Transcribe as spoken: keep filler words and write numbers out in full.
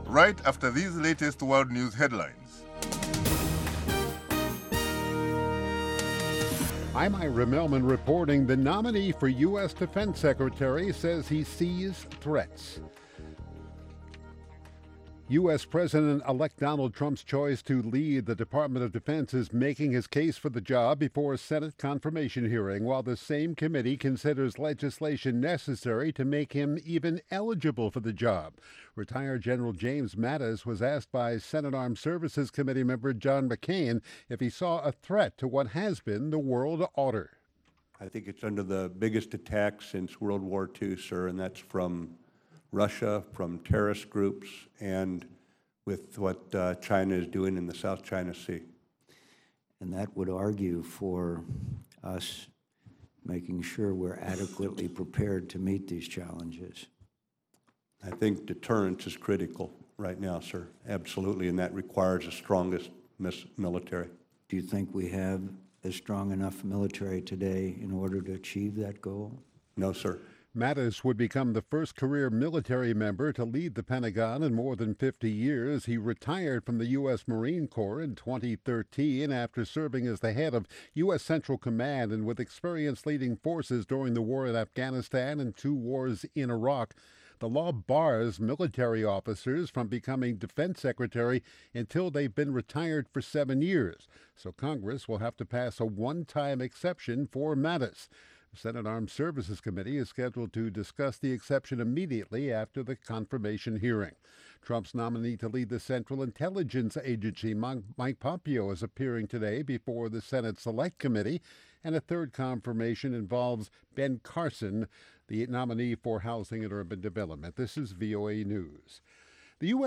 right after these latest world news headlines. I'm Ira Melman reporting the nominee for U S Defense Secretary says he sees threats. U S. President-elect Donald Trump's choice to lead the Department of Defense is making his case for the job before a Senate confirmation hearing, while the same committee considers legislation necessary to make him even eligible for the job. Retired General James Mattis was asked by Senate Armed Services Committee member John McCain if he saw a threat to what has been the world order. I think it's under the biggest attack since World War Two, sir, and that's from Russia, from terrorist groups, and with what uh, China is doing in the South China Sea. And that would argue for us making sure we're adequately prepared to meet these challenges. I think deterrence is critical right now, sir, absolutely, and that requires the strongest military. Do you think we have a strong enough military today in order to achieve that goal? No, sir. Mattis would become the first career military member to lead the Pentagon in more than fifty years. He retired from the U S. Marine Corps in twenty thirteen after serving as the head of U S. Central Command and with experience leading forces during the war in Afghanistan and two wars in Iraq. The law bars military officers from becoming defense secretary until they've been retired for seven years. So Congress will have to pass a one-time exception for Mattis. The Senate Armed Services Committee is scheduled to discuss the exception immediately after the confirmation hearing. Trump's nominee to lead the Central Intelligence Agency, Mike Pompeo, is appearing today before the Senate Select Committee, and a third confirmation involves Ben Carson, the nominee for Housing and Urban Development. This is V O A News. The U S